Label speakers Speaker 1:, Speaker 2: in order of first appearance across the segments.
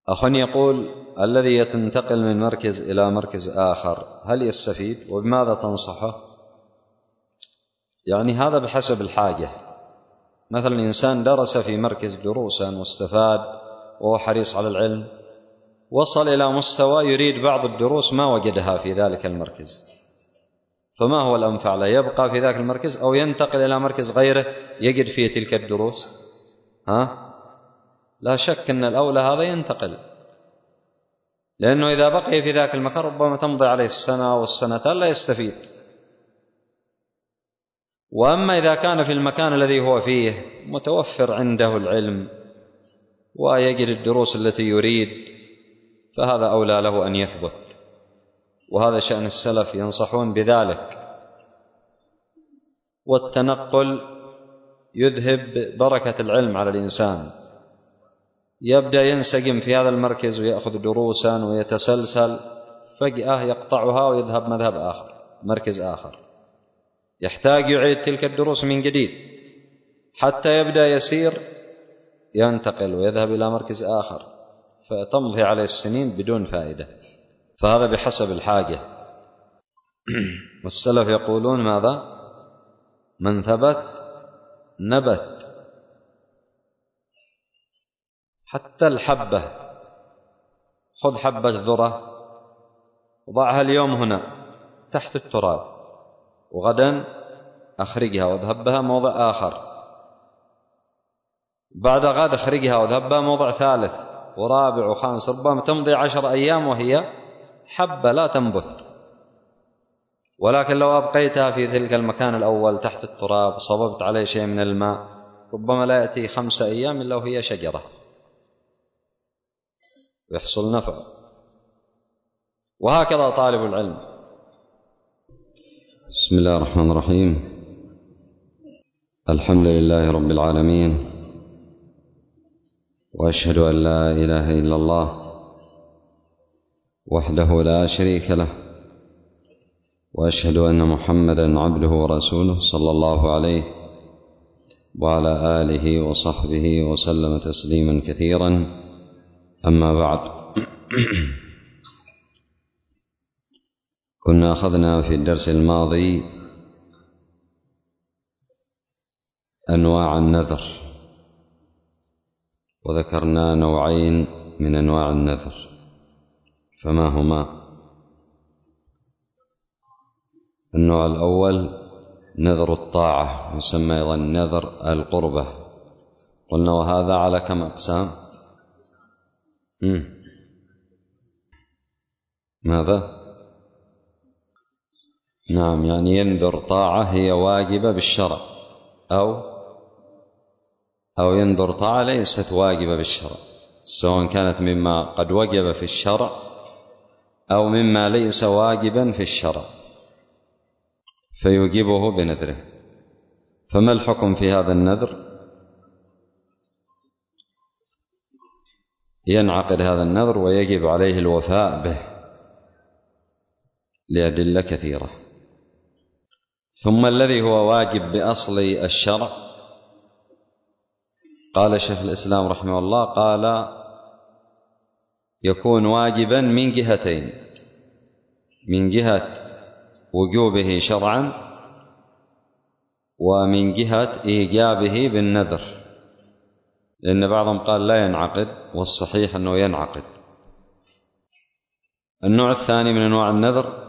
Speaker 1: أخ يقول: الذي ينتقل من مركز إلى مركز آخر هل يستفيد؟ وبماذا تنصحه؟ يعني هذا بحسب الحاجة. مثلا إنسان درس في مركز دروسا واستفاد وهو حريص على العلم، وصل إلى مستوى يريد بعض الدروس ما وجدها في ذلك المركز، فما هو الأنفع له؟ يبقى في ذاك المركز أو ينتقل إلى مركز غيره يجد فيه تلك الدروس؟ لا شك أن الأولى هذا ينتقل، لأنه إذا بقي في ذاك المكان ربما تمضي عليه السنة والسنتين لا يستفيد. وأما إذا كان في المكان الذي هو فيه متوفر عنده العلم ويجد الدروس التي يريد، فهذا أولى له أن يثبت، وهذا شأن السلف ينصحون بذلك. والتنقل يذهب بركة العلم على الإنسان، يبدأ ينسجم في هذا المركز ويأخذ دروسا ويتسلسل، فجأة يقطعها ويذهب مذهب آخر، مركز آخر، يحتاج يعيد تلك الدروس من جديد حتى يبدأ يسير، ينتقل ويذهب إلى مركز آخر، فتمضي عليه السنين بدون فائدة. فهذا بحسب الحاجة. والسلف يقولون ماذا؟ من ثبت نبت. حتى الحبة، خذ حبة ذرة وضعها اليوم هنا تحت التراب، وغدا أخرجها واذهب بها موضع آخر، بعد غد أخرجها واذهب بها موضع ثالث ورابع وخامس، ربما تمضي 10 أيام وهي حبة لا تنبت. ولكن لو أبقيتها في تلك المكان الأول تحت التراب صببت عليه شيء من الماء، ربما لا يأتي 5 أيام إلا وهي شجرة ويحصل نفع. وهكذا طالب العلم.
Speaker 2: بسم الله الرحمن الرحيم. الحمد لله رب العالمين، وأشهد أن لا إله إلا الله وحده لا شريك له، وأشهد أن محمدا عبده ورسوله صلى الله عليه وعلى آله وصحبه وسلم تسليما كثيرا. أما بعد، كنا أخذنا في الدرس الماضي أنواع النذر، وذكرنا نوعين من أنواع النذر، فما هما؟ النوع الأول نذر الطاعة، يسمى أيضا نذر القربة. قلنا وهذا على كم أقسام؟ ماذا؟ نعم، يعني ينذر طاعة هي واجبة بالشرع، أو ينذر طاعة ليست واجبة بالشرع، سواء كانت مما قد وجب في الشرع أو مما ليس واجبا في الشرع فيوجبه بنذره. فما الحكم في هذا النذر؟ ينعقد هذا النذر ويجب عليه الوفاء به لأدلة كثيرة. ثم الذي هو واجب بأصل الشرع، قال شيخ الإسلام رحمه الله، قال يكون واجبا من جهتين: من جهة وجوبه شرعا، ومن جهة إيجابه بالنذر، لأن بعضهم قال لا ينعقد، والصحيح أنه ينعقد. النوع الثاني من أنواع النذر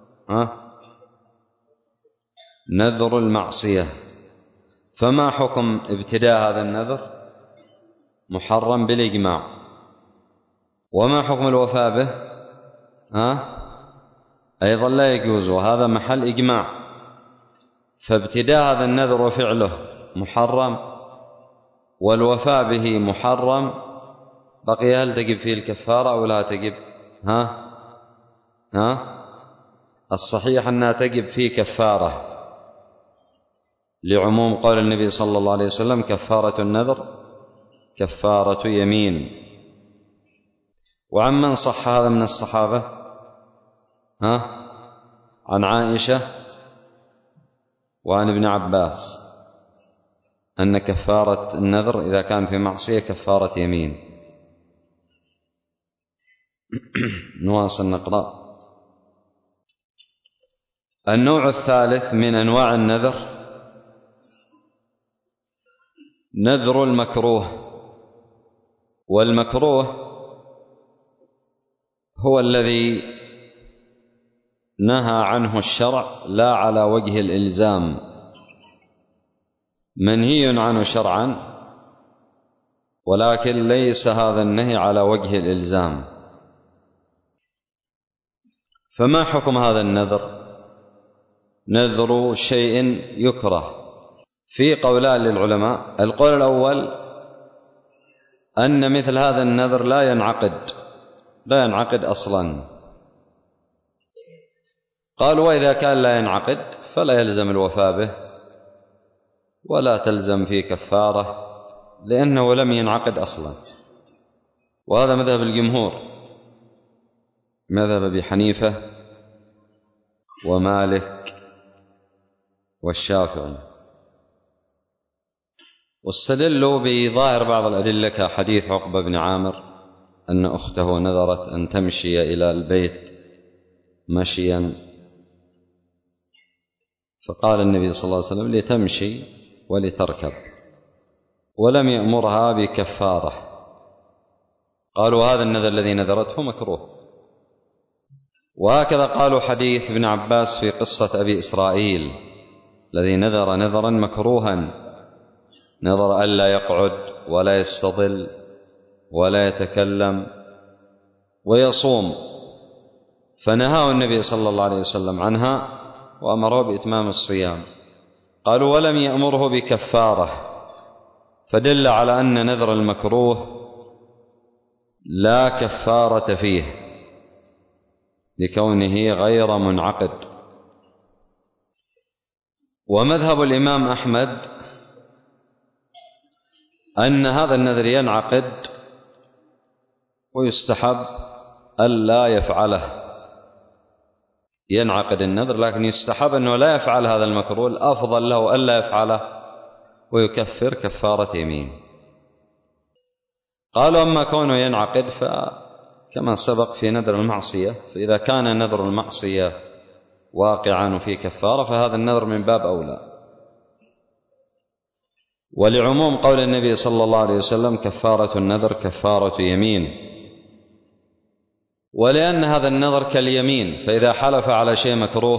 Speaker 2: نذر المعصية. فما حكم ابتداء هذا النذر؟ محرم بالإجماع. وما حكم الوفاء به؟ أيضا لا يجوز، وهذا محل إجماع. فابتداء هذا النذر وفعله محرم، والوفاء به محرم، بقي هل تجب فيه الكفارة أو لا تجب؟ الصحيح أنها تجب فيه كفارة، لعموم قول النبي صلى الله عليه وسلم: كفارة النذر كفارة يمين. وعمن صح هذا من الصحابة؟ عن عائشة وعن ابن عباس أن كفارة النذر إذا كان في معصية كفارة يمين. نواصل نقرأ. النوع الثالث من أنواع النذر نذر المكروه. والمكروه هو الذي نهى عنه الشرع لا على وجه الإلزام، منهي عنه شرعا ولكن ليس هذا النهي على وجه الإلزام. فما حكم هذا النذر؟ نذر شيء يكره. في قولان للعلماء. القول الأول أن مثل هذا النذر لا ينعقد أصلا. قالوا وإذا كان لا ينعقد فلا يلزم الوفاء به ولا تلزم فيه كفارة لأنه لم ينعقد أصلا. وهذا مذهب الجمهور، مذهب أبي حنيفة ومالك والشافعي. واستدلوا بظاهر بعض الأدلة كحديث عقبة بن عامر أن أخته نذرت أن تمشي إلى البيت مشيا، فقال النبي صلى الله عليه وسلم لتمشي ولتركب، ولم يأمرها بكفارة. قالوا هذا النذر الذي نذرته مكروه. وهكذا قالوا حديث ابن عباس في قصة أبي إسرائيل الذي نذر نذرا مكروها، نذر ألا يقعد ولا يستظل ولا يتكلم ويصوم، فنهاه النبي صلى الله عليه وسلم عنها وأمره بإتمام الصيام. قالوا ولم يأمره بكفارة، فدل على أن نذر المكروه لا كفارة فيه لكونه غير منعقد. ومذهب الإمام أحمد أن هذا النذر ينعقد ويستحب ألا يفعله. ينعقد النذر لكن يستحب أنه لا يفعل هذا المكروه، الأفضل له ألا يفعله ويكفر كفارة يمين. قالوا أما كونه ينعقد فكما سبق في نذر المعصية، فإذا كان نذر المعصية واقعا وفي كفارة فهذا النذر من باب أولى. ولعموم قول النبي صلى الله عليه وسلم كفارة النذر كفارة يمين، ولأن هذا النذر كاليمين، فإذا حلف على شيء مكروه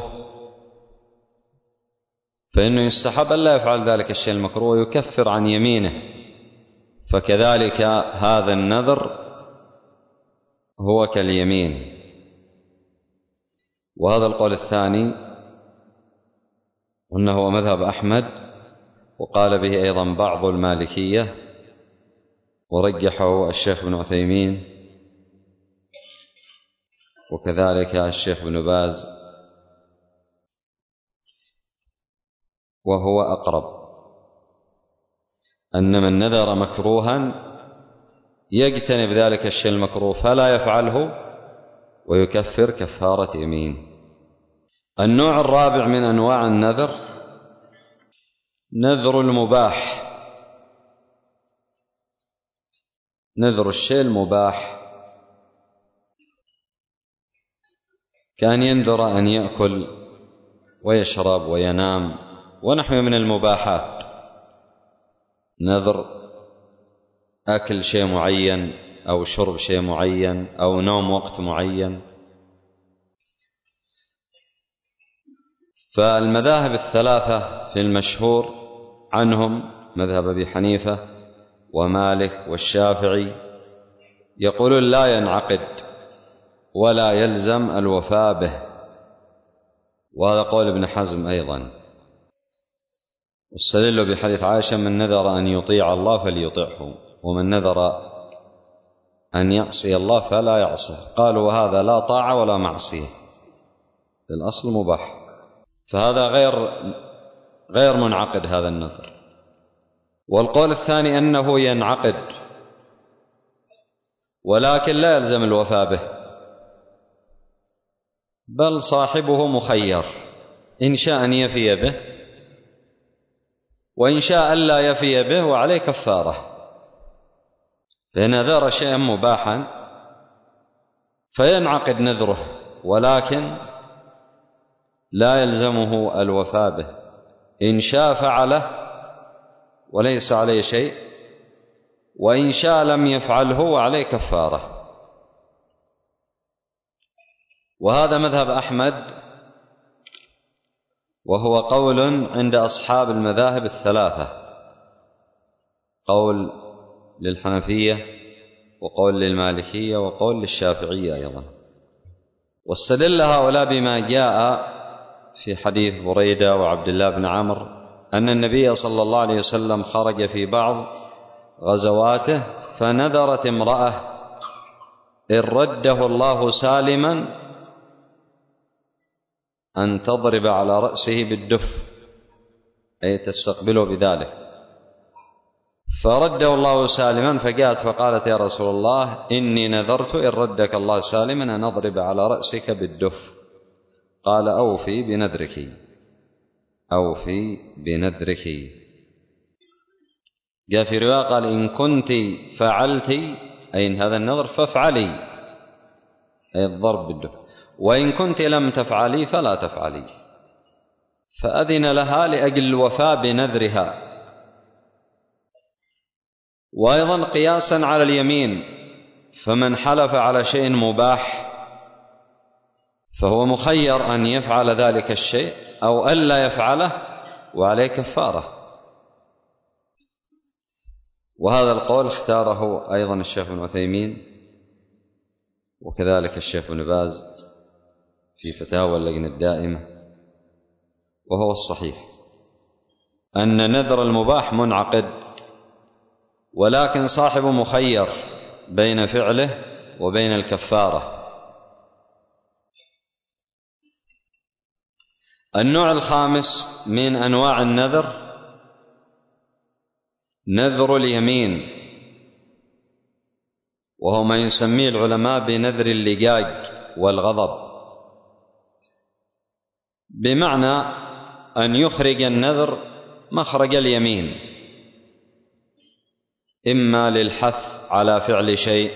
Speaker 2: فإنه يستحب ألا يفعل ذلك الشيء المكروه ويكفر عن يمينه، فكذلك هذا النذر هو كاليمين. وهذا القول الثاني وأنه هو مذهب أحمد، وقال به أيضا بعض المالكية ورجحه الشيخ ابن عثيمين وكذلك الشيخ ابن باز، وهو أقرب أن من نذر مكروها يجتنب ذلك الشيء المكروه فلا يفعله ويكفر كفارة يمين. النوع الرابع من أنواع النذر نذر المباح. نذر الشيء المباح كان ينذر أن يأكل ويشرب وينام ونحو من المباحات، نذر أكل شيء معين أو شرب شيء معين أو نوم وقت معين. فالمذاهب الثلاثة في المشهور عنهم مذهب أبي حنيفة ومالك والشافعي يقولون لا ينعقد ولا يلزم الوفاء به، وهذا قول ابن حزم أيضا. واستدلوا بحديث عائشة من نذر أن يطيع الله فليطيعه ومن نذر أن يعصي الله فلا يعصيه. قالوا وهذا لا طاعة ولا معصية، الأصل مباح، فهذا غير منعقد هذا النذر. والقول الثاني أنه ينعقد ولكن لا يلزم الوفاء به، بل صاحبه مخير إن شاء أن يفي به وإن شاء ألا يفي به وعليه كفارة، فإن نذر شيئا مباحا فينعقد نذره، ولكن لا يلزمه الوفاء به. إن شاء فعله وليس عليه شيء، وإن شاء لم يفعله وعليه كفارة. وهذا مذهب أحمد، وهو قول عند أصحاب المذاهب الثلاثة، قول للحنفية وقول للمالكية وقول للشافعية أيضا. واستدل هؤلاء بما جاء في حديث بريدة وعبد الله بن عمرو أن النبي صلى الله عليه وسلم خرج في بعض غزواته فنذرت امرأة إن رده الله سالما أن تضرب على رأسه بالدف، أي تستقبله بذلك، فرده الله سالما، فجاءت فقالت يا رسول الله إني نذرت إن ردك الله سالما أن أضرب على رأسك بالدف. قال أوفي بنذرك، أوفي بنذرك. جاء في رواية قال إن كنت فعلت أي إن هذا النذر فافعلي، أي الضرب بالدف، وإن كنت لم تفعلي فلا تفعلي. فأذن لها لأجل الوفاء بنذرها. وأيضا قياسا على اليمين، فمن حلف على شيء مباح فهو مخير أن يفعل ذلك الشيء أو ألا يفعله وعليه كفارة. وهذا القول اختاره أيضا الشيخ ابن عثيمين وكذلك الشيخ ابن باز في فتاوى اللجنة الدائمة، وهو الصحيح أن نذر المباح منعقد، ولكن صاحبه مخير بين فعله وبين الكفارة. النوع الخامس من أنواع النذر نذر اليمين، وهو ما يسميه العلماء بنذر اللجاج والغضب، بمعنى أن يخرج النذر مخرج اليمين، إما للحث على فعل شيء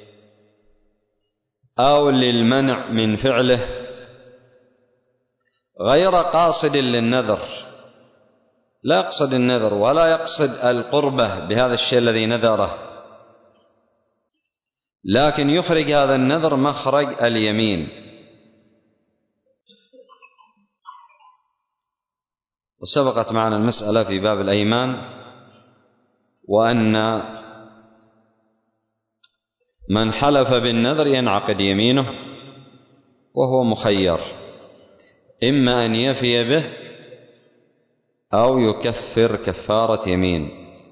Speaker 2: أو للمنع من فعله، غير قاصد للنذر، لا يقصد النذر ولا يقصد القربة بهذا الشيء الذي نذره، لكن يخرج هذا النذر مخرج اليمين. وسبقت معنا المسألة في باب الأيمان، وأن من حلف بالنذر ينعقد يمينه وهو مخير، إما أن يفي به أو يكفر كفارة يمين.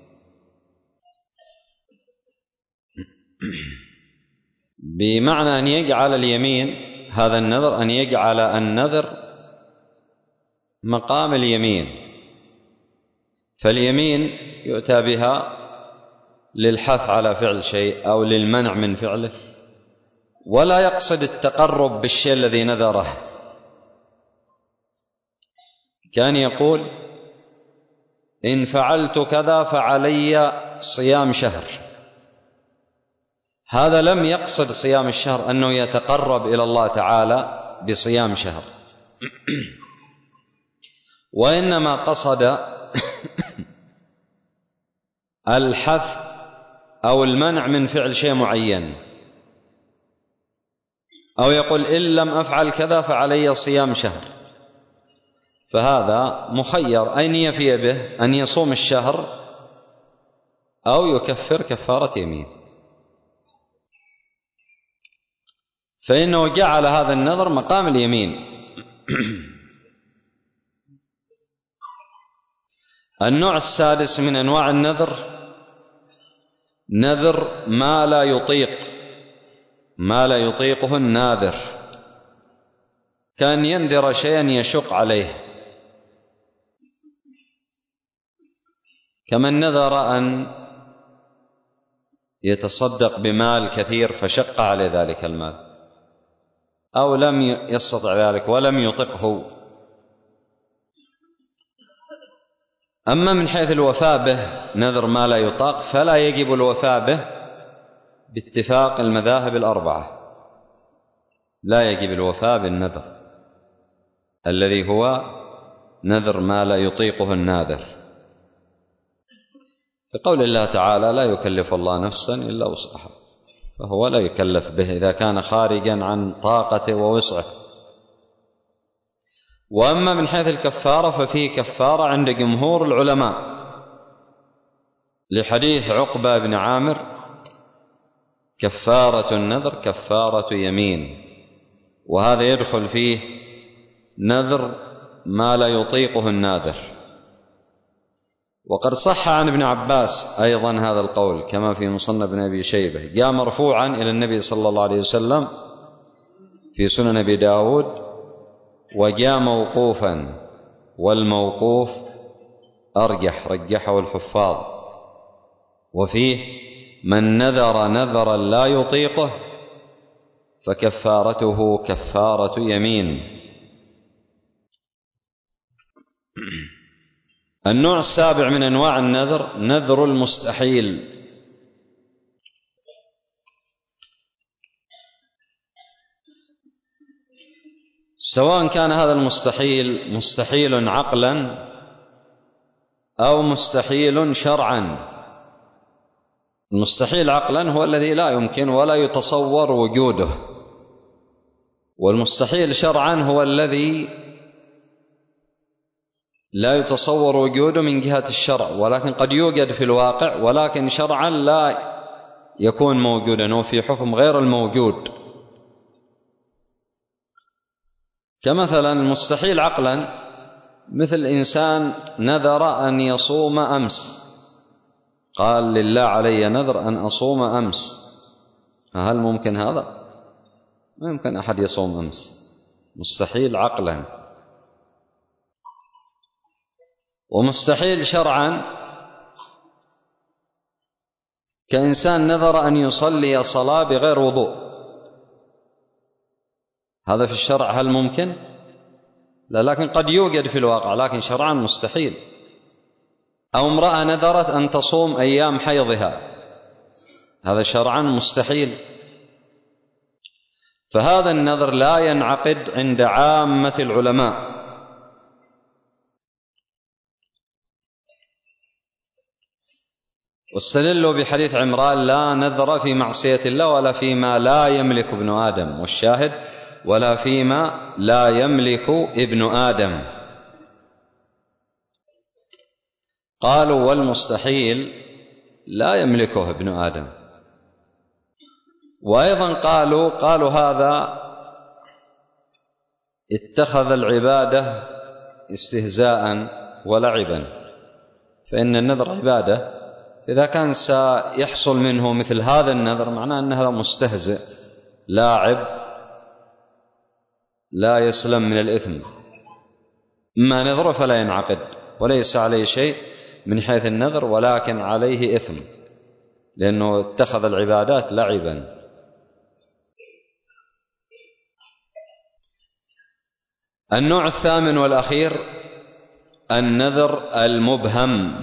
Speaker 2: بمعنى أن يجعل اليمين هذا النذر، أن يجعل النذر مقام اليمين، فاليمين يؤتى بها للحث على فعل شيء أو للمنع من فعله، ولا يقصد التقرب بالشيء الذي نذره. كان يقول إن فعلت كذا فعلي صيام شهر، هذا لم يقصد صيام الشهر أنه يتقرب إلى الله تعالى بصيام شهر، وإنما قصد الحث أو المنع من فعل شيء معين، أو يقول إن لم أفعل كذا فعلي صيام شهر، فهذا مخير أن يفي به أن يصوم الشهر أو يكفر كفارة يمين. فإنه جعل هذا النذر مقام اليمين. النوع السادس من أنواع النذر نذر ما لا يطيق، ما لا يطيقه الناذر، كان ينذر شيئا يشق عليه، كمن نذر أن يتصدق بمال كثير فشق عليه ذلك المال، أو لم يستطع ذلك ولم يطقه. أما من حيث الوفاء به نذر ما لا يطاق فلا يجب الوفاء به باتفاق المذاهب الأربعة، لا يجب الوفاء بالنذر الذي هو نذر ما لا يطيقه الناذر، بقول الله تعالى: لا يكلف الله نفسا إلا وسعها، فهو لا يكلف به إذا كان خارجا عن طاقته ووسعه. وأما من حيث الكفارة ففيه كفارة عند جمهور العلماء لحديث عقبة بن عامر: كفارة النذر كفارة يمين، وهذا يدخل فيه نذر ما لا يطيقه الناذر. وقد صح عن ابن عباس أيضا هذا القول كما في مصنف ابن أبي شيبة، جاء مرفوعا إلى النبي صلى الله عليه وسلم في سنن أبي داود، وجاء موقوفا، والموقوف أرجح، رجحه الحفاظ، وفيه: من نذر نذرا لا يطيقه فكفارته كفارة يمين. النوع السابع من أنواع النذر نذر المستحيل. سواء كان هذا المستحيل مستحيل عقلا أو مستحيل شرعا. المستحيل عقلا هو الذي لا يمكن ولا يتصور وجوده، والمستحيل شرعا هو الذي لا يتصور وجوده من جهة الشرع، ولكن قد يوجد في الواقع، ولكن شرعا لا يكون موجودا وفي حكم غير الموجود. كمثلا المستحيل عقلا مثل إنسان نذر أن يصوم أمس، قال: لله علي نذر أن أصوم أمس. هل ممكن هذا؟ ما يمكن أحد يصوم أمس، مستحيل عقلا. ومستحيل شرعا كإنسان نذر أن يصلي صلاة بغير وضوء، هذا في الشرع هل ممكن؟ لا، لكن قد يوجد في الواقع، لكن شرعا مستحيل. أو امرأة نذرت أن تصوم أيام حيضها، هذا شرعا مستحيل. فهذا النذر لا ينعقد عند عامة العلماء. واستدلوا بحديث عمران: لا نذر في معصية الله ولا فيما لا يملك ابن آدم، والشاهد: ولا فيما لا يملك ابن آدم. قالوا: والمستحيل لا يملكه ابن آدم. وأيضا قالوا هذا اتخذ العبادة استهزاء ولعبا، فإن النذر عبادة، إذا كان سيحصل منه مثل هذا النذر معناه أن هذا مستهزئ لاعب لا يسلم من الإثم. ما نذر فلا ينعقد، وليس عليه شيء من حيث النذر، ولكن عليه إثم لأنه اتخذ العبادات لعبا. النوع الثامن والأخير النذر المبهم.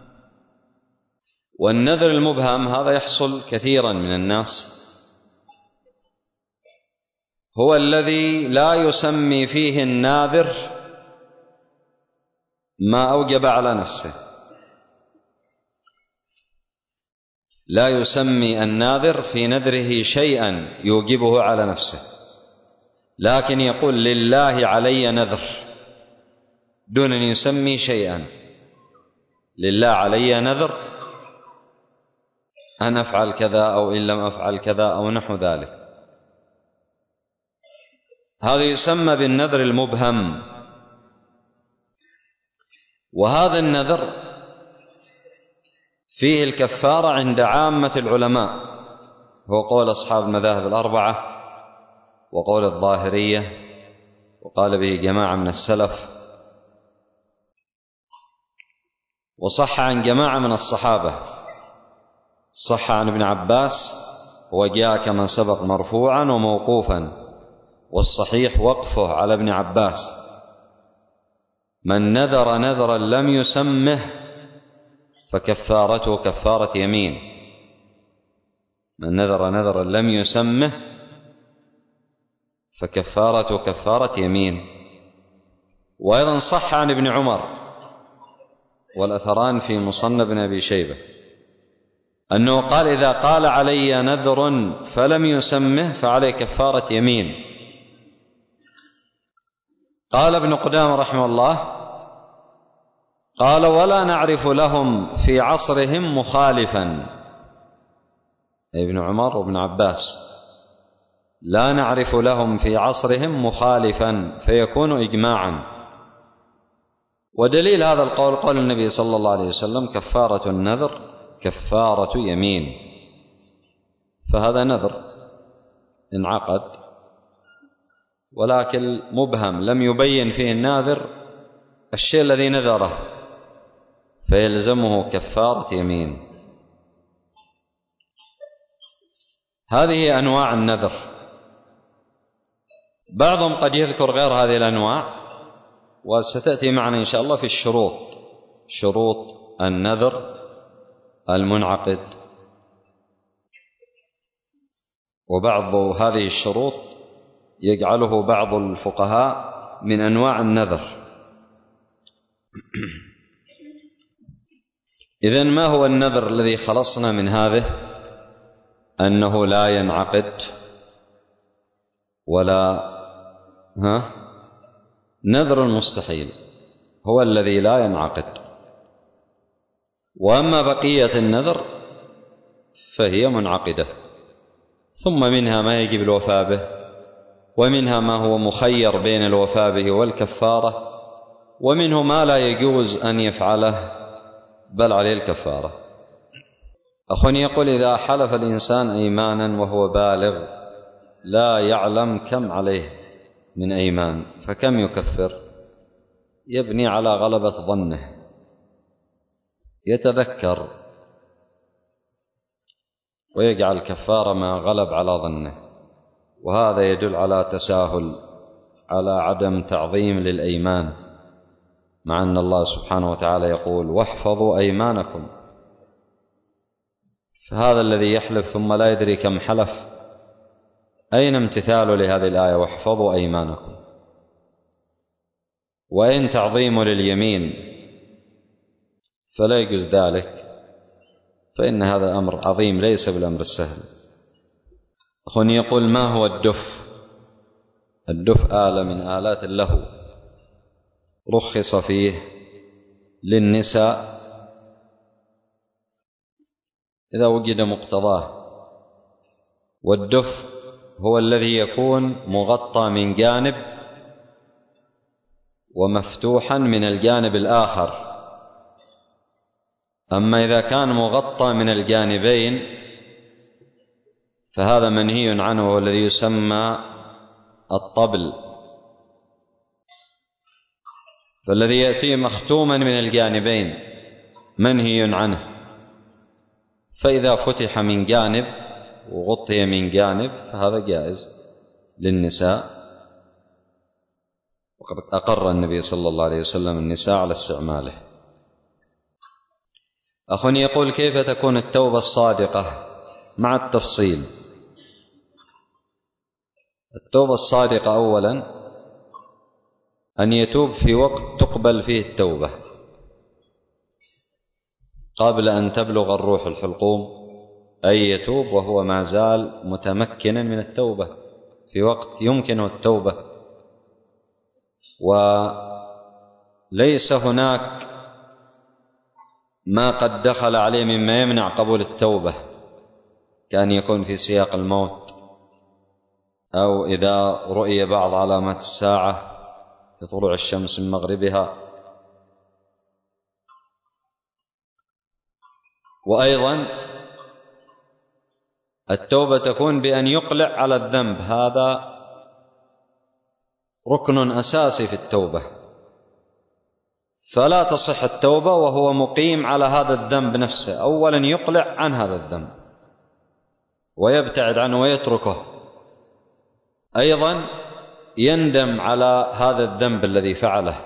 Speaker 2: والنذر المبهم هذا يحصل كثيرا من الناس، هو الذي لا يسمي فيه الناذر ما أوجب على نفسه، لا يسمي الناذر في نذره شيئا يوجبه على نفسه، لكن يقول: لله علي نذر، دون أن يسمي شيئا. لله علي نذر أن أفعل كذا أو إن لم أفعل كذا أو نحو ذلك. هذا يسمى بالنذر المبهم. وهذا النذر فيه الكفارة عند عامة العلماء، هو قول أصحاب المذاهب الأربعة وقول الظاهرية، وقال به جماعة من السلف، وصح عن جماعة من الصحابة. صح عن ابن عباس وجاء كما سبق مرفوعا وموقوفا، والصحيح وقفه على ابن عباس: من نذر نذرا لم يسمه فكفارته كفارة يمين. من نذر نذرا لم يسمه فكفارة كفارة يمين. وأيضا صح عن ابن عمر والأثران في مصنف بن أبي شيبة أنه قال: إذا قال علي نذر فلم يسمه فعليه كفارة يمين. قال ابن قدامة رحمه الله: قال: ولا نعرف لهم في عصرهم مخالفا، ابن عمر وابن عباس، لا نعرف لهم في عصرهم مخالفا فيكون إجماعا. ودليل هذا القول قول النبي صلى الله عليه وسلم: كفارة النذر كفارة يمين. فهذا نذر انعقد ولكن مبهم، لم يبين فيه الناذر الشيء الذي نذره، فيلزمه كفارة يمين. هذه أنواع النذر. بعضهم قد يذكر غير هذه الأنواع، وستأتي معنا إن شاء الله في الشروط، شروط النذر المنعقد. وبعض هذه الشروط يجعله بعض الفقهاء من أنواع النذر. إذن ما هو النذر الذي خلصنا من هذه؟ أنه لا ينعقد ولا نذر المستحيل هو الذي لا ينعقد. وأما بقية النذر فهي منعقدة، ثم منها ما يجب الوفاء به، ومنها ما هو مخير بين الوفاء به والكفارة، ومنه ما لا يجوز أن يفعله بل عليه الكفارة. أخواني يقول: إذا حلف الإنسان أيمانا وهو بالغ لا يعلم كم عليه من أيمان فكم يكفر؟ يبني على غلبة ظنه، يتذكر ويجعل الكفارة ما غلب على ظنه. وهذا يدل على تساهل، على عدم تعظيم للأيمان، مع أن الله سبحانه وتعالى يقول: واحفظوا أيمانكم. فهذا الذي يحلف ثم لا يدري كم حلف، أين امتثال لهذه الآية: واحفظوا أيمانكم؟ وإن تعظيم لليمين فلا يجوز ذلك، فإن هذا أمر عظيم ليس بالأمر السهل. أخواني يقول: ما هو الدف؟ الدف آلة من آلات اللهو، رخص فيه للنساء إذا وجد مقتضاه. والدف هو الذي يكون مغطى من جانب ومفتوحا من الجانب الآخر. أما إذا كان مغطى من الجانبين فهذا منهي عنه، والذي يسمى الطبل. فالذي يأتي مختوما من الجانبين منهي عنه. فإذا فتح من جانب وغطي من جانب فهذا جائز للنساء، وقد أقر النبي صلى الله عليه وسلم النساء على استعماله. أخواني يقول: كيف تكون التوبة الصادقة؟ مع التفصيل. التوبة الصادقة أولا أن يتوب في وقت تقبل فيه التوبة، قبل أن تبلغ الروح الحلقوم، أي يتوب وهو ما زال متمكنا من التوبة في وقت يمكنه التوبة، وليس هناك ما قد دخل عليه مما يمنع قبول التوبة، كأن يكون في سياق الموت، أو إذا رؤي بعض علامات الساعة كطلوع الشمس من مغربها. وأيضا التوبة تكون بأن يقلع على الذنب، هذا ركن أساسي في التوبة. فلا تصح التوبة وهو مقيم على هذا الذنب نفسه، أولا يقلع عن هذا الذنب ويبتعد عنه ويتركه، أيضا يندم على هذا الذنب الذي فعله،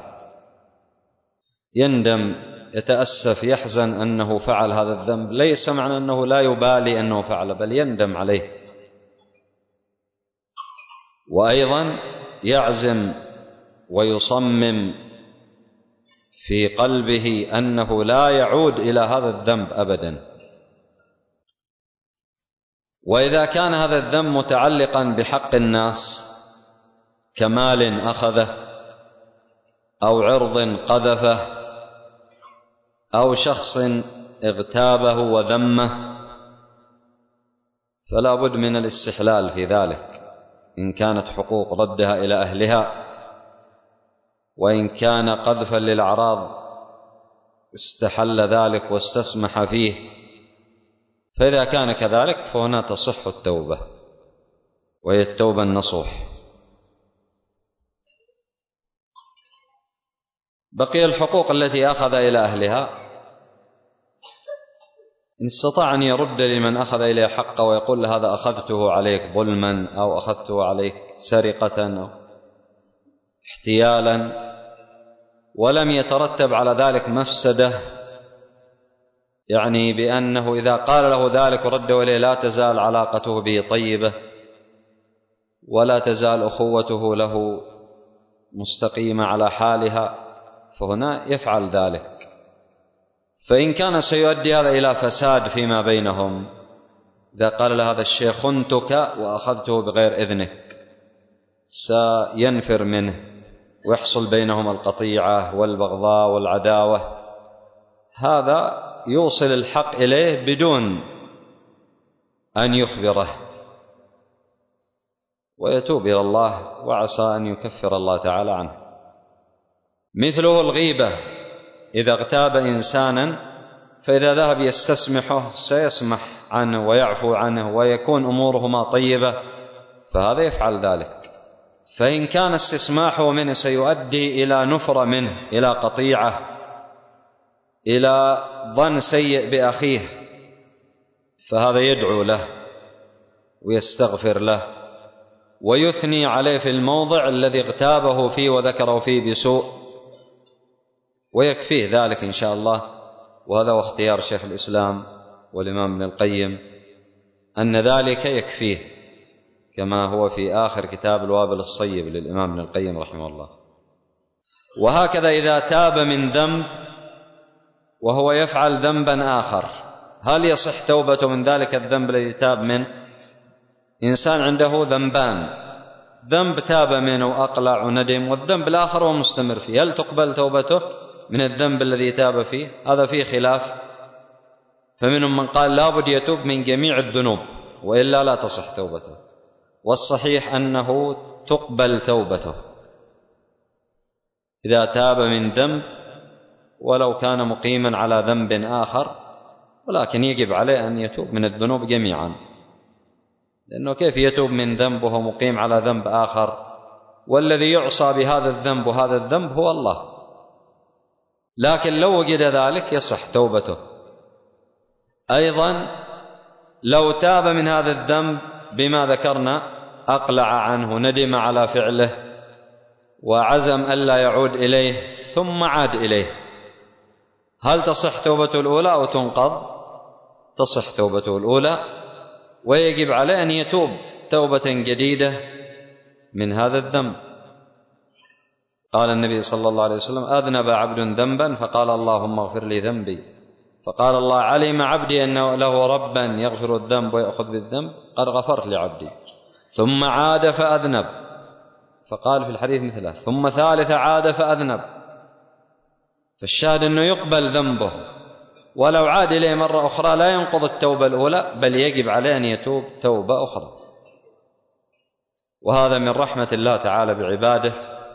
Speaker 2: يندم، يتأسف، يحزن أنه فعل هذا الذنب، ليس معنى أنه لا يبالي أنه فعل، بل يندم عليه. وأيضا يعزم ويصمم في قلبه أنه لا يعود إلى هذا الذنب أبدا. وإذا كان هذا الذنب متعلقا بحق الناس كمال أخذه أو عرض قذفه أو شخص اغتابه وذمه، فلا بد من الاستحلال في ذلك إن كانت حقوق ردها إلى أهلها، وإن كان قذفا للأعراض استحل ذلك واستسمح فيه. فإذا كان كذلك فهنا تصح التوبة، وهي التوبة النصوح. بقي الحقوق التي أخذ إلى أهلها، إن استطاع أن يرد لمن أخذ إليه حقه ويقول له هذا أخذته عليك ظلما أو أخذته عليك سرقة أو احتيالا، ولم يترتب على ذلك مفسدة، يعني بأنه إذا قال له ذلك ورده إليه لا تزال علاقته به طيبة ولا تزال أخوته له مستقيمة على حالها، فهنا يفعل ذلك. فإن كان سيؤدي هذا إلى فساد فيما بينهم، إذا قال له هذا الشيء خنتك وأخذته بغير إذنك، سينفر منه ويحصل بينهم القطيعة والبغضاء والعداوة. هذا يوصل الحق إليه بدون أن يخبره، ويتوب إلى الله وعسى أن يكفر الله تعالى عنه. مثله الغيبة، إذا اغتاب إنسانا فإذا ذهب يستسمحه سيسمح عنه ويعفو عنه ويكون أمورهما طيبة، فهذا يفعل ذلك. فإن كان استسماحه منه سيؤدي إلى نفرة منه، إلى قطيعة، إلى ظن سيء بأخيه، فهذا يدعو له ويستغفر له ويثني عليه في الموضع الذي اغتابه فيه وذكره فيه بسوء، ويكفيه ذلك إن شاء الله. وهذا هو اختيار شيخ الإسلام والإمام ابن القيم، أن ذلك يكفيه، كما هو في آخر كتاب الوابل الصيب للإمام ابن القيم رحمه الله. وهكذا إذا تاب من ذنب وهو يفعل ذنبا آخر، هل يصح توبته من ذلك الذنب الذي تاب منه؟ إنسان عنده ذنبان، ذنب تاب منه وأقلع وندم، والذنب الآخر هو مستمر فيه، هل تقبل توبته من الذنب الذي تاب فيه؟ هذا فيه خلاف، فمنهم من قال لا بد يتوب من جميع الذنوب وإلا لا تصح توبته، والصحيح أنه تقبل توبته إذا تاب من ذنب ولو كان مقيما على ذنب آخر، ولكن يجب عليه أن يتوب من الذنوب جميعا، لأنه كيف يتوب من ذنب وهو مقيم على ذنب آخر؟ والذي يعصى بهذا الذنب وهذا الذنب هو الله، لكن لو وجد ذلك يصح توبته. أيضا لو تاب من هذا الذنب بما ذكرنا، أقلع عنه، ندم على فعله وعزم ألا يعود إليه ثم عاد إليه، هل تصح توبته الأولى أو تنقض؟ تصح توبته الأولى، ويجب عليه أن يتوب توبة جديدة من هذا الذنب. قال النبي صلى الله عليه وسلم أذنب عبد ذنبا فقال اللهم اغفر لي ذنبي، فقال الله علم عبدي أنه له ربا يغفر الذنب ويأخذ بالذنب قد غفرت لعبدي، ثم عاد فأذنب، فقال في الحديث مثله، ثم ثالث عاد فأذنب. فالشاهد أنه يقبل ذنبه، ولو عاد إليه مرة أخرى لا ينقض التوبة الأولى، بل يجب عليه أن يتوب توبة أخرى. وهذا من رحمة الله تعالى بعباده،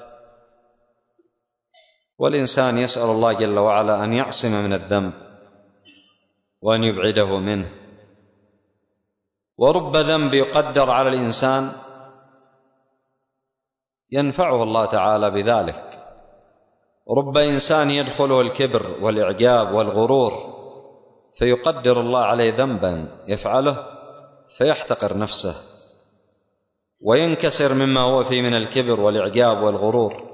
Speaker 2: والإنسان يسأل الله جل وعلا أن يعصم من الذنب وأن يبعده منه. ورب ذنب يقدر على الإنسان ينفعه الله تعالى بذلك، رب إنسان يدخله الكبر والإعجاب والغرور، فيقدر الله عليه ذنبا يفعله فيحتقر نفسه وينكسر مما هو فيه من الكبر والإعجاب والغرور.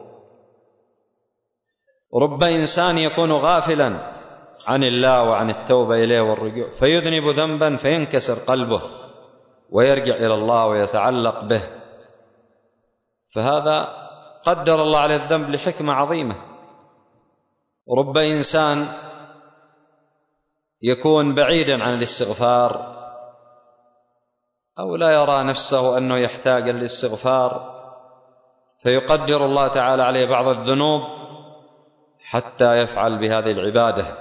Speaker 2: رب إنسان يكون غافلا عن الله وعن التوبة إليه والرجوع، فيذنب ذنبا فينكسر قلبه ويرجع إلى الله ويتعلق به،
Speaker 1: فهذا قدر الله عليه الذنب لحكمة عظيمة. رب إنسان يكون بعيدا عن الاستغفار أو لا يرى نفسه أنه يحتاج للاستغفار، فيقدر الله تعالى عليه بعض الذنوب حتى يفعل بهذه العبادة.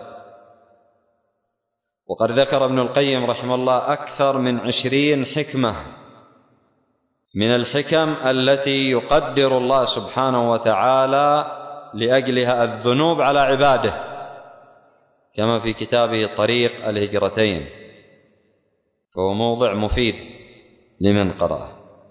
Speaker 1: وقد ذكر ابن القيم رحمه الله أكثر من 20 حكمة من الحكم التي يقدر الله سبحانه وتعالى لأجلها الذنوب على عباده، كما في كتابه طريق الهجرتين، فهو موضع مفيد لمن قرأه.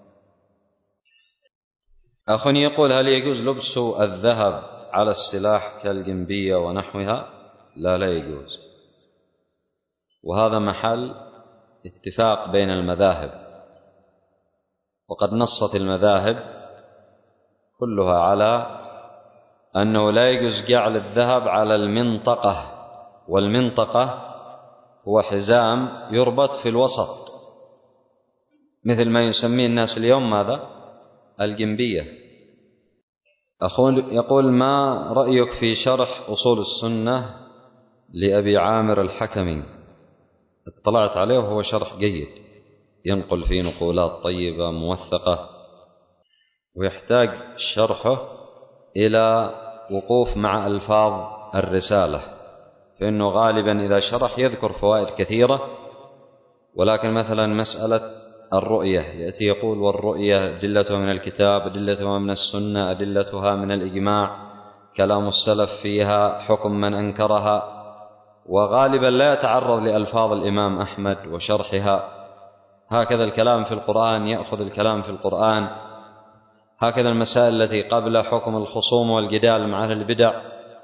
Speaker 1: أخ يقول: هل يجوز لبس الذهب على السلاح كالجنبية ونحوها؟ لا يجوز، وهذا محل اتفاق بين المذاهب، وقد نصت المذاهب كلها على أنه لا يجوز جعل الذهب على المنطقة، والمنطقة هو حزام يربط في الوسط، مثل ما يسميه الناس اليوم ماذا؟ الجنبية. أخونا يقول: ما رأيك في شرح أصول السنة لأبي عامر الحكمي؟ اطلعت عليه وهو شرح جيد، ينقل فيه نقولات طيبة موثقة، ويحتاج شرحه إلى وقوف مع ألفاظ الرسالة، فإنه غالبا إذا شرح يذكر فوائد كثيرة، ولكن مثلا مسألة الرؤية يأتي يقول: والرؤية أدلتها من الكتاب، أدلتها من السنة، أدلتها من الإجماع، كلام السلف فيها، حكم من أنكرها، وغالبا لا يتعرض لألفاظ الإمام أحمد وشرحها. هكذا الكلام في القرآن يأخذ الكلام في القرآن، هكذا المسائل التي قبل حكم الخصوم والجدال مع أهل البدع،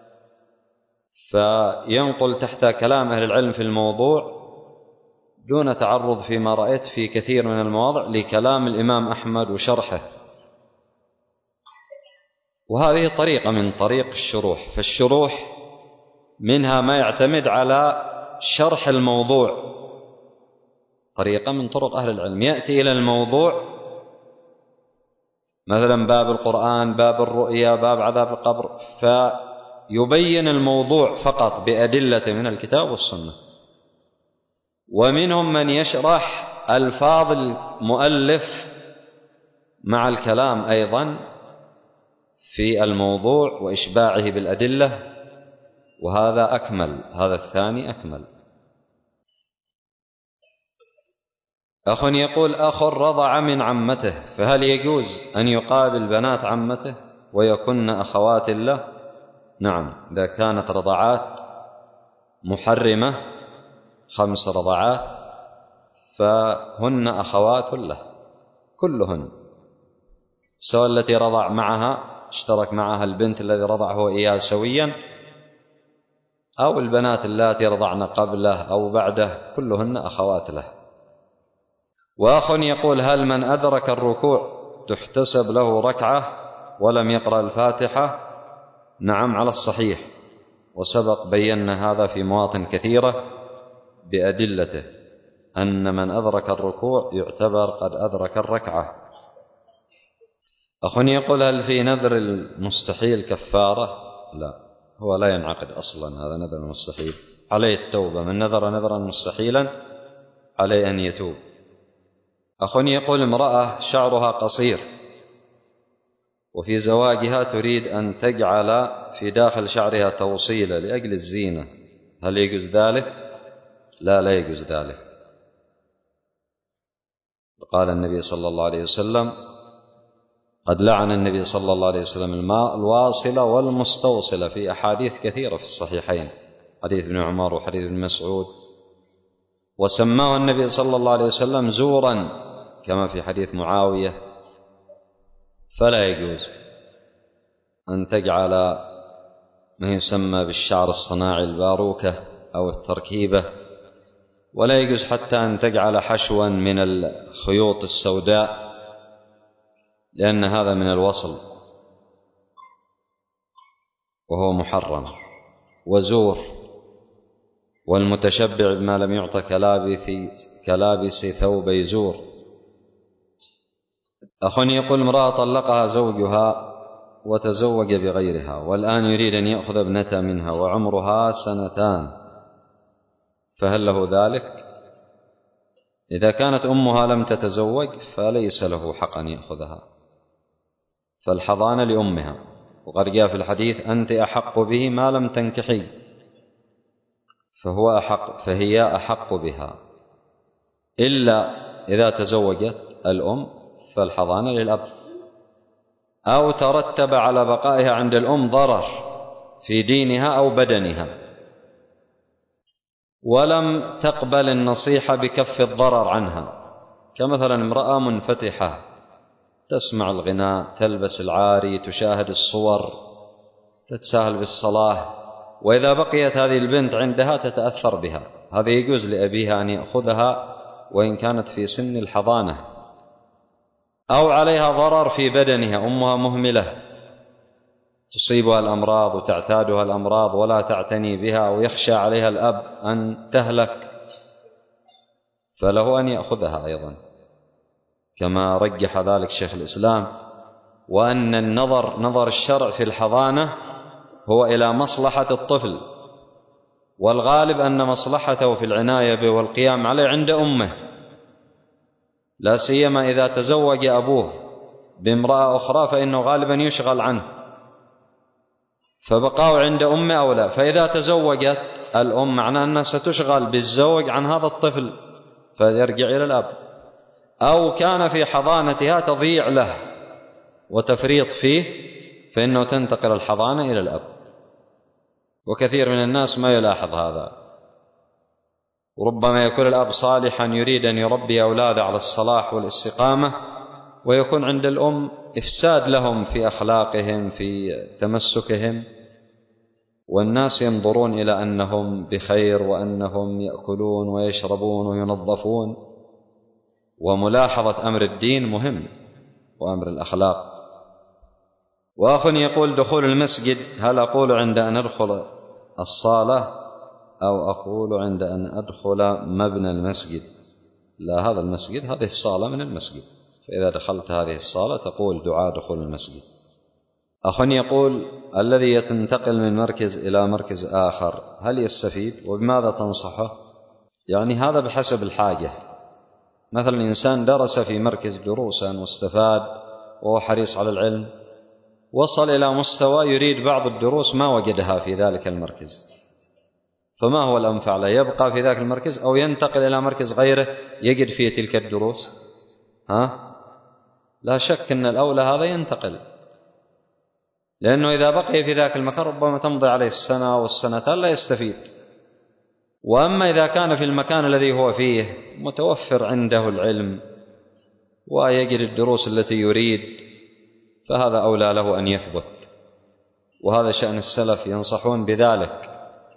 Speaker 1: فينقل تحت كلام أهل العلم في الموضوع دون تعرض فيما رأيت في كثير من المواضع لكلام الإمام أحمد وشرحه. وهذه طريقة من طريق الشروح، فالشروح منها ما يعتمد على شرح الموضوع، طريقة من طرق أهل العلم، يأتي إلى الموضوع مثلا باب القرآن، باب الرؤيا، باب عذاب القبر، فيبين الموضوع فقط بأدلة من الكتاب والسنة. ومنهم من يشرح ألفاظ المؤلف مع الكلام أيضا في الموضوع وإشباعه بالأدلة، وهذا أكمل، هذا الثاني أكمل. أخ يقول: أخ رضع من عمته، فهل يجوز أن يقابل بنات عمته ويكن أخوات له؟ نعم، إذا كانت رضعات محرمة 5 رضعات فهن أخوات له كلهن، سواء التي رضع معها اشترك معها البنت الذي رضع هو إياه سويا، أو البنات اللاتي رضعن قبله أو بعده، كلهن أخوات له. وأخ يقول: هل من أدرك الركوع تحتسب له ركعة ولم يقرأ الفاتحة؟ نعم، على الصحيح، وسبق بينا هذا في مواطن كثيرة بأدلته، أن من أدرك الركوع يعتبر قد أدرك الركعة. أخ يقول: هل في نذر المستحيل كفارة؟ لا، هو لا ينعقد أصلا، هذا نذر المستحيل، عليه التوبة، من نذر نذرا مستحيلا عليه أن يتوب. أخ يقول: امرأة شعرها قصير وفي زواجها تريد أن تجعل في داخل شعرها توصيلة لأجل الزينة، هل يجوز ذلك؟ لا يجوز ذلك. قال النبي صلى الله عليه وسلم: قد لعن النبي صلى الله عليه وسلم الواصلة والمستوصلة، في أحاديث كثيرة في الصحيحين، حديث ابن عمر وحديث ابن مسعود، وسماه النبي صلى الله عليه وسلم زورا كما في حديث معاوية. فلا يجوز أن تجعل ما يسمى بالشعر الصناعي الباروكة أو التركيبة، ولا يجوز حتى أن تجعل حشوا من الخيوط السوداء، لأن هذا من الوصل وهو محرم وزور. والمتشبع بما لم يعط كلابس ثوبي زور. أخ يقول امرأة طلقها زوجها وتزوج بغيرها والآن يريد أن يأخذ ابنته منها وعمرها 2 فهل له ذلك؟ إذا كانت أمها لم تتزوج فليس له حق أن يأخذها، فالحضانة لأمها، وقد جاء في الحديث أنت أحق به ما لم تنكحي، فهي أحق بها، إلا إذا تزوجت الأم فالحضانة للأب، أو ترتب على بقائها عند الأم ضرر في دينها أو بدنها ولم تقبل النصيحة بكف الضرر عنها، كمثلا امرأة منفتحة تسمع الغناء، تلبس العاري، تشاهد الصور، تتساهل بالصلاة، وإذا بقيت هذه البنت عندها تتأثر بها، هذا يجوز لأبيها أن يأخذها وإن كانت في سن الحضانة. أو عليها ضرر في بدنها، أمها مهملة تصيبها الأمراض وتعتادها الأمراض ولا تعتني بها، ويخشى عليها الأب أن تهلك، فله أن يأخذها أيضا، كما رجح ذلك شيخ الإسلام، وأن نظر الشرع في الحضانة هو إلى مصلحة الطفل، والغالب أن مصلحته في العناية به والقيام عليه عند أمه، لا سيما إذا تزوج أبوه بامرأة أخرى فإنه غالبا يشغل عنه، فبقاه عند أمه أولى. فإذا تزوجت الأم معناه أنها ستشغل بالزوج عن هذا الطفل فيرجع إلى الأب، أو كان في حضانتها تضيع له وتفريط فيه فإنه تنتقل الحضانة إلى الأب، وكثير من الناس ما يلاحظ هذا، وربما يكون الأب صالحا يريد أن يربي أولاده على الصلاح والاستقامة، ويكون عند الأم إفساد لهم في أخلاقهم في تمسكهم، والناس ينظرون إلى أنهم بخير وأنهم يأكلون ويشربون وينظفون، وملاحظة أمر الدين مهم وأمر الأخلاق. وأخ يقول دخول المسجد، هل أقول عند أن أدخل الصالة أو أقول عند أن أدخل مبنى المسجد؟ لا، هذا المسجد، هذه الصالة من المسجد، فإذا دخلت هذه الصالة تقول دعاء دخول المسجد. أخ يقول الذي ينتقل من مركز إلى مركز آخر هل يستفيد وبماذا تنصحه؟ يعني هذا بحسب الحاجة، مثلا إنسان درس في مركز دروسا واستفاد وهو حريص على العلم، وصل إلى مستوى يريد بعض الدروس ما وجدها في ذلك المركز، فما هو الأنفع له؟ يبقى في ذاك المركز أو ينتقل إلى مركز غيره يجد فيه تلك الدروس؟ لا شك أن الأولى هذا ينتقل، لأنه إذا بقي في ذاك المكان ربما تمضي عليه السنة والسنتين لا يستفيد. وأما إذا كان في المكان الذي هو فيه متوفر عنده العلم ويجد الدروس التي يريد فهذا أولى له أن يثبت، وهذا شأن السلف ينصحون بذلك.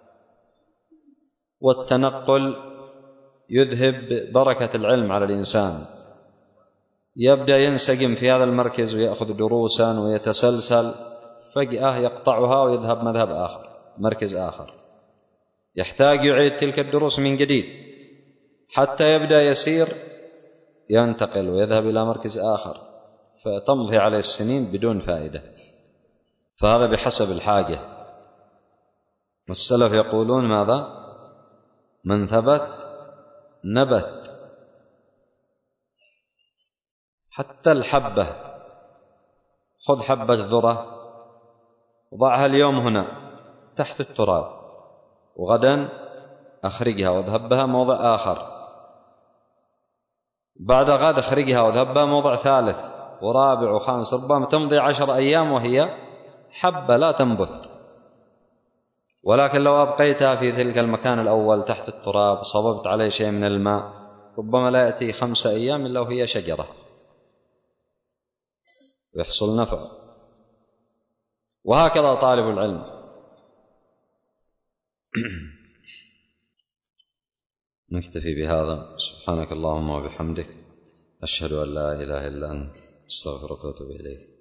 Speaker 1: والتنقل يذهب بركة العلم على الإنسان، يبدأ ينسجم في هذا المركز ويأخذ دروسا ويتسلسل، فجأة يقطعها ويذهب مذهب آخر، مركز آخر، يحتاج يعيد تلك الدروس من جديد حتى يبدأ يسير، ينتقل ويذهب إلى مركز آخر، فتمضي عليه السنين بدون فائدة، فهذا بحسب الحاجة. والسلف يقولون ماذا؟ من ثبت نبت. حتى الحبة، خذ حبة ذرة وضعها اليوم هنا تحت التراب، وغدا أخرجها واذهب بها موضع آخر، بعد غد أخرجها واذهب بها موضع ثالث ورابع وخامس، ربما تمضي 10 أيام وهي حبة لا تنبت. ولكن لو أبقيتها في تلك المكان الأول تحت التراب وصببت عليه شيء من الماء ربما لا يأتي 5 أيام إلا وهي شجرة ويحصل نفع. وهكذا طالب العلم. نكتفي بهذا. سبحانك اللهم وبحمدك، أشهد أن لا إله إلا أنت، أستغفرك وأتوب إليك.